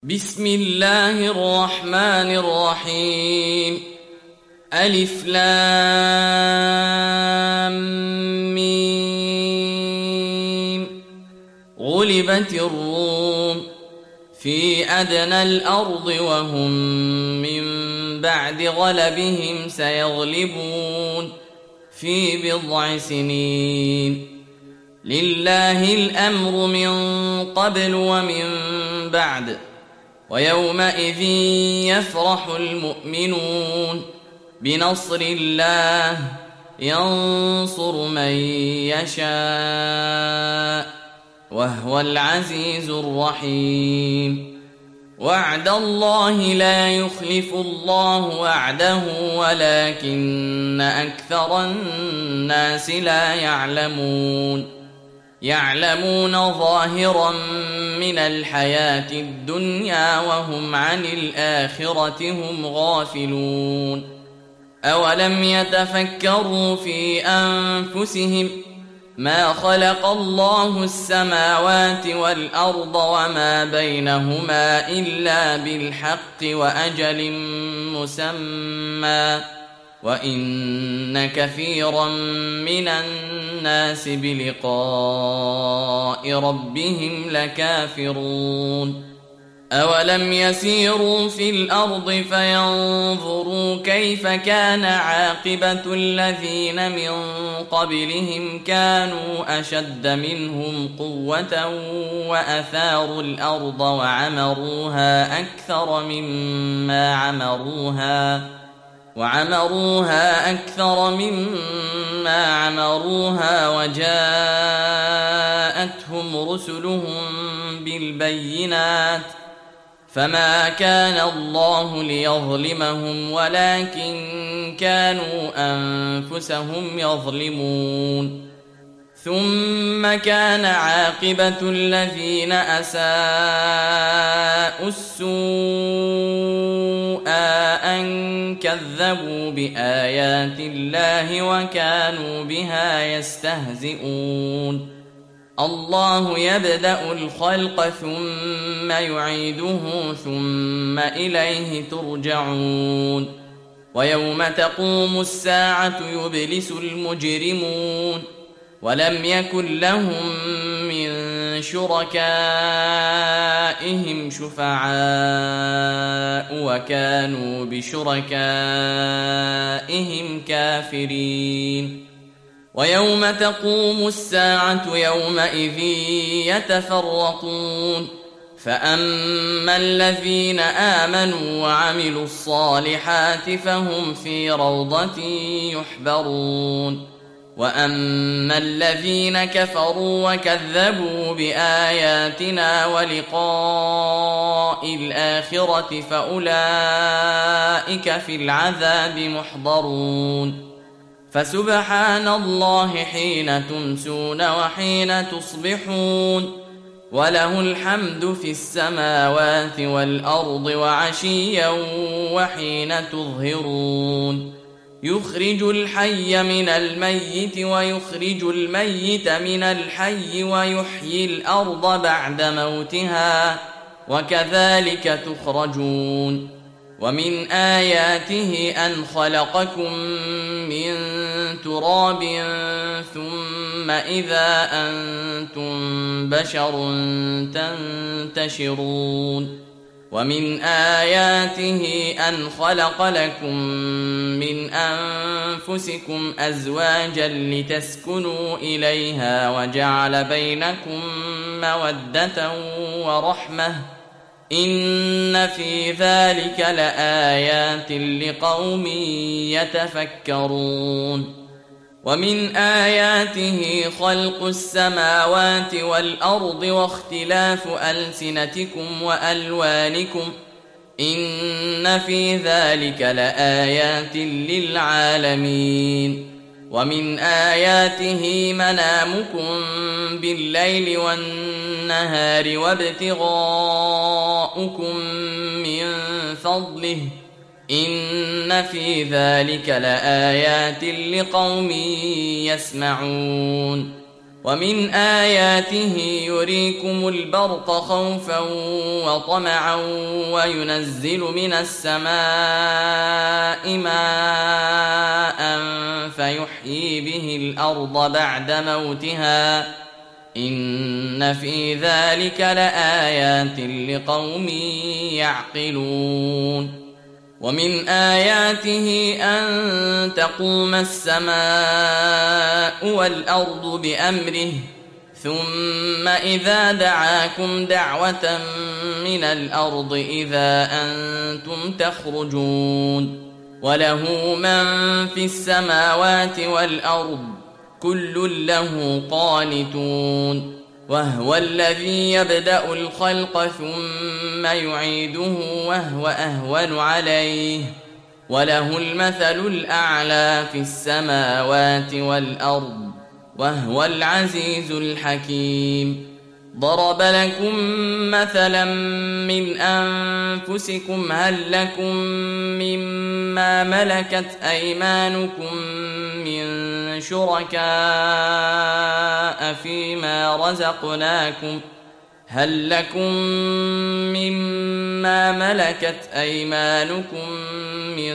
بسم الله الرحمن الرحيم. ألف لام ميم. غلبت الروم في أدنى الأرض وهم من بعد غلبهم سيغلبون في بضع سنين. لله الأمر من قبل ومن بعد، ويومئذ يفرح المؤمنون بنصر الله ينصر من يشاء وهو العزيز الرحيم. وعد الله لا يخلف الله وعده ولكن أكثر الناس لا يعلمون ظاهرا من الحياة الدنيا وهم عن الآخرة هم غافلون. أولم يتفكروا في أنفسهم ما خلق الله السماوات والأرض وما بينهما إلا بالحق وأجل مسمى، وإن كثيرا من الناس بلقاء ربهم لكافرون. أولم يسيروا في الأرض فينظروا كيف كان عاقبة الذين من قبلهم كانوا أشد منهم قوة وأثاروا الأرض وعمروها أكثر مما عمروها وجاءتهم رسلهم بالبينات، فما كان الله ليظلمهم ولكن كانوا أنفسهم يظلمون. ثم كان عاقبة الذين أساءوا السوء أن كذبوا بآيات الله وكانوا بها يستهزئون. الله يبدأ الخلق ثم يعيده ثم إليه ترجعون. ويوم تقوم الساعة يبلس المجرمون ولم يكن لهم من شركائهم شفعاء وكانوا بشركائهم كافرين. ويوم تقوم الساعة يومئذ يتفرقون، فأما الذين آمنوا وعملوا الصالحات فهم في روضة يحبرون، وأما الذين كفروا وكذبوا بآياتنا ولقاء الآخرة فأولئك في العذاب محضرون. فسبحان الله حين تمسون وحين تصبحون، وله الحمد في السماوات والأرض وعشيا وحين تظهرون. يخرج الحي من الميت ويخرج الميت من الحي ويحيي الأرض بعد موتها وكذلك تخرجون. ومن آياته أن خلقكم من تراب ثم إذا أنتم بشر تنتشرون. ومن آياته أن خلق لكم من أنفسكم أزواجا لتسكنوا إليها وجعل بينكم مودة ورحمة، إن في ذلك لآيات لقوم يتفكرون. ومن آياته خلق السماوات والأرض واختلاف ألسنتكم وألوانكم، إن في ذلك لآيات للعالمين. ومن آياته منامكم بالليل والنهار وابتغاؤكم من فضله، إن في ذلك لآيات لقوم يسمعون. ومن آياته يريكم البرق خوفا وطمعا وينزل من السماء ماء فيحيي به الأرض بعد موتها إن في ذلك لآيات لقوم يعقلون ومن آياته أن تقوم السماء والأرض بأمره ثم إذا دعاكم دعوة من الأرض إذا أنتم تخرجون وله من في السماوات والأرض كل له قانتون وهو الذي يبدأ الخلق ثم يعيده وهو أهون عليه وله المثل الأعلى في السماوات والأرض وهو العزيز الحكيم ضرب لكم مثلا من أنفسكم هل لكم مما ملكت أيمانكم من شركاء فيما رزقناكم هل لكم مما ملكت أيمانكم من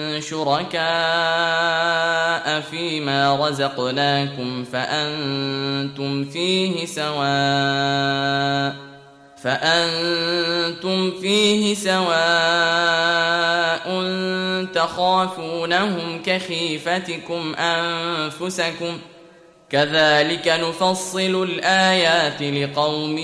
شركاء فيما رزقناكم فأنتم فيه سواء تخافونهم كخيفتكم أنفسكم كذلك نفصل الآيات لقوم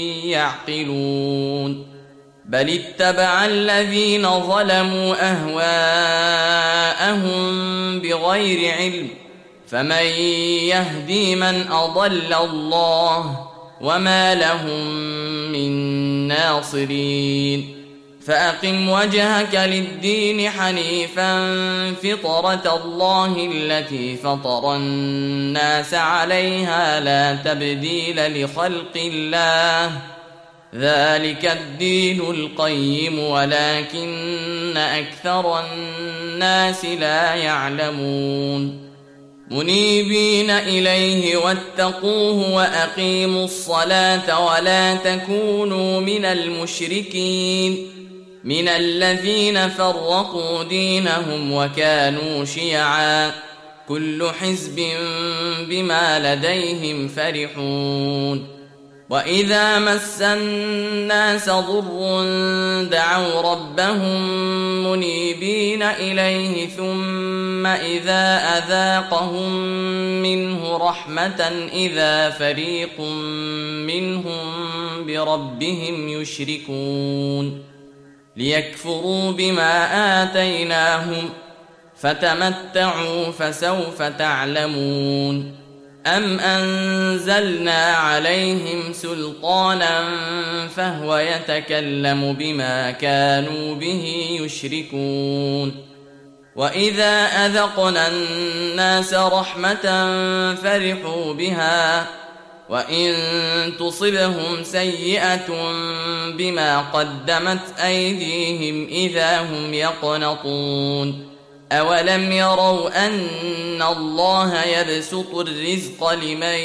يعقلون بل اتبع الذين ظلموا أهواءهم بغير علم فمن يهدي من أضل الله وما لهم من ناصرين فأقم وجهك للدين حنيفا فطرة الله التي فطر الناس عليها لا تبديل لخلق الله ذلك الدين القيم ولكن أكثر الناس لا يعلمون منيبين إليه واتقوه وأقيموا الصلاة ولا تكونوا من المشركين من الذين فرقوا دينهم وكانوا شيعا كل حزب بما لديهم فرحون وإذا مس الناس ضر دعوا ربهم منيبين إليه ثم إذا أذاقهم منه رحمة إذا فريق منهم بربهم يشركون ليكفروا بما آتيناهم فتمتعوا فسوف تعلمون أم أنزلنا عليهم سلطانا فهو يتكلم بما كانوا به يشركون وإذا أذقنا الناس رحمة فرحوا بها وإن تصبهم سيئة بما قدمت أيديهم إذا هم يقنطون أولم يروا أن الله يبسط الرزق لمن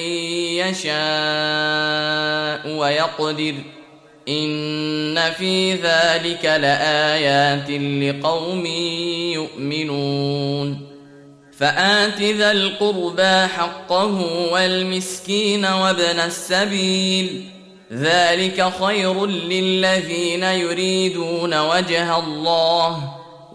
يشاء ويقدر إن في ذلك لآيات لقوم يؤمنون فآت ذا القربى حقه والمسكين وابن السبيل ذلك خير للذين يريدون وجه الله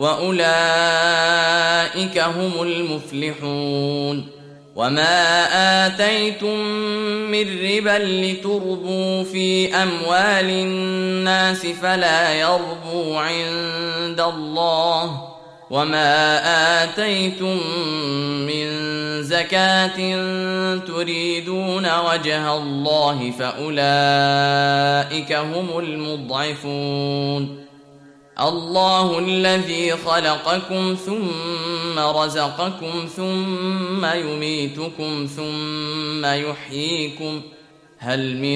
وأولئك هم المفلحون وما آتيتم من ربا لتربوا في أموال الناس فلا يربو عند الله وما آتيتم من زكاة تريدون وجه الله فأولئك هم المضعفون الله الذي خلقكم ثم رزقكم ثم يميتكم ثم يحييكم هل من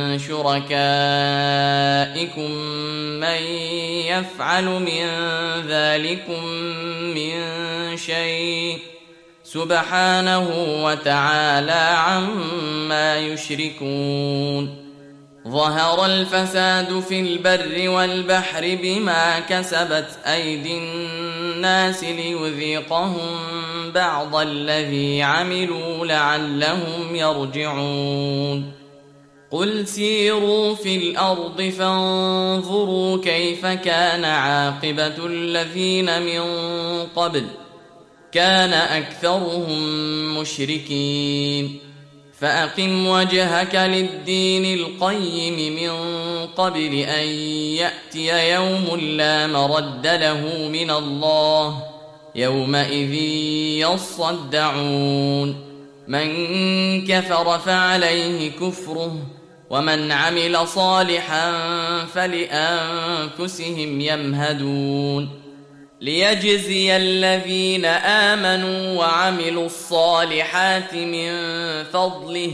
شركائكم من يفعل من ذلكم من شيء سبحانه وتعالى عما يشركون. ظهر الفساد في البر والبحر بما كسبت أيدي الناس ليذيقهم بعض الذي عملوا لعلهم يرجعون. قل سيروا في الأرض فانظروا كيف كان عاقبة الذين من قبل كان أكثرهم مشركين. فأقم وجهك للدين القيم من قبل أن يأتي يوم لا مرد له من الله يومئذ يصدعون. من كفر فعليه كفره ومن عمل صالحا فلأنفسهم يمهدون. ليجزي الذين آمنوا وعملوا الصالحات من فضله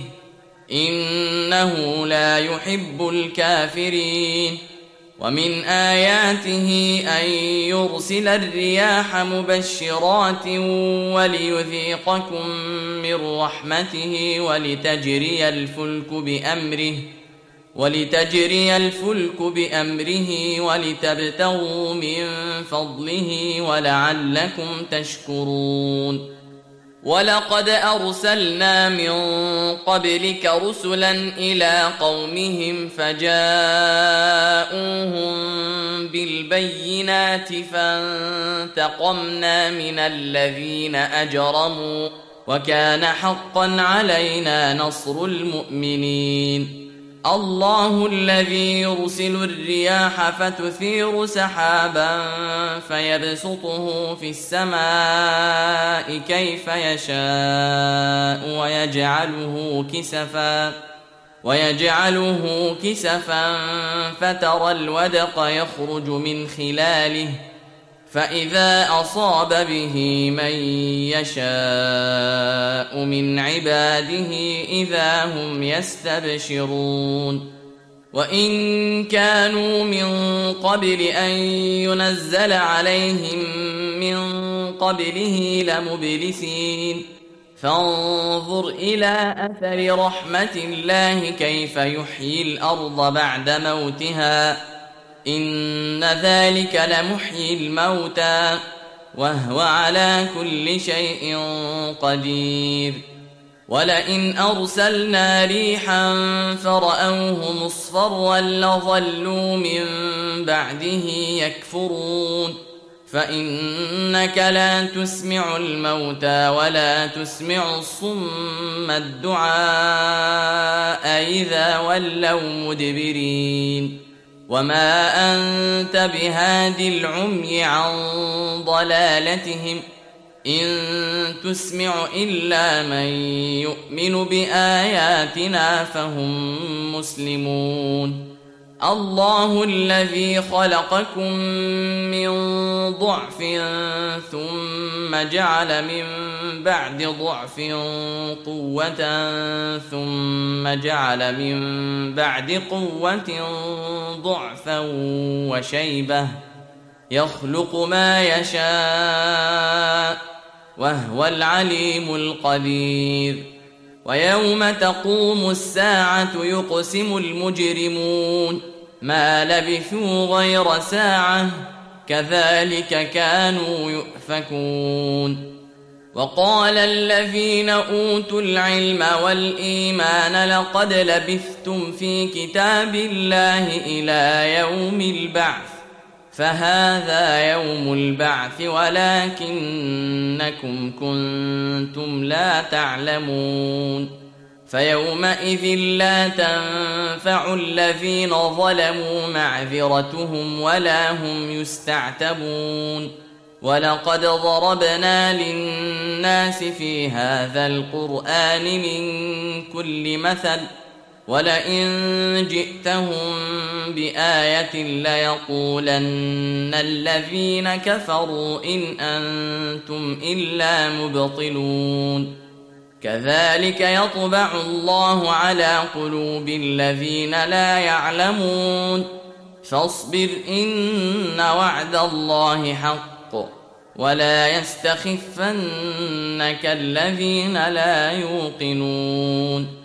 إنه لا يحب الكافرين. ومن آياته أن يرسل الرياح مبشرات وليذيقكم من رحمته ولتجري الفلك بأمره ولتبتغوا من فضله ولعلكم تشكرون. ولقد أرسلنا من قبلك رسلا إلى قومهم فجاءوهم بالبينات فانتقمنا من الذين أجرموا وكان حقا علينا نصر المؤمنين. الله الذي يرسل الرياح فتثير سحابا فيبسطه في السماء كيف يشاء ويجعله كسفا فترى الودق يخرج من خلاله فإذا أصاب به من يشاء من عباده إذا هم يستبشرون. وإن كانوا من قبل أن ينزل عليهم من قبله لمبلسين. فانظر إلى أثر رحمة الله كيف يحيي الأرض بعد موتها إن ذلك لمحيي الموتى وهو على كل شيء قدير. ولئن أرسلنا ريحا فرأوه مصفرا لظلوا من بعده يكفرون. فإنك لا تسمع الموتى ولا تسمع الصم الدعاء إذا ولوا مدبرين. وما أنت بهاد العمي عن ضلالتهم إن تسمع إلا من يؤمن بآياتنا فهم مسلمون. الله الذي خلقكم من ضعف ثم جعل من بعد ضعف قوة ثم جعل من بعد قوة ضعفا وشيبة يخلق ما يشاء وهو العليم القدير. ويوم تقوم الساعة يقسم المجرمون ما لبثوا غير ساعة كذلك كانوا يؤفكون. وقال الذين أوتوا العلم والإيمان لقد لبثتم في كتاب الله إلى يوم البعث فهذا يوم البعث ولكنكم كنتم لا تعلمون. فيومئذ لا تنفع الذين ظلموا معذرتهم ولا هم يستعتبون. ولقد ضربنا للناس في هذا القرآن من كل مثل ولئن جئتهم بآية ليقولن الذين كفروا إن أنتم إلا مبطلون. كذلك يطبع الله على قلوب الذين لا يعلمون. فاصبر إن وعد الله حق ولا يستخفنك الذين لا يوقنون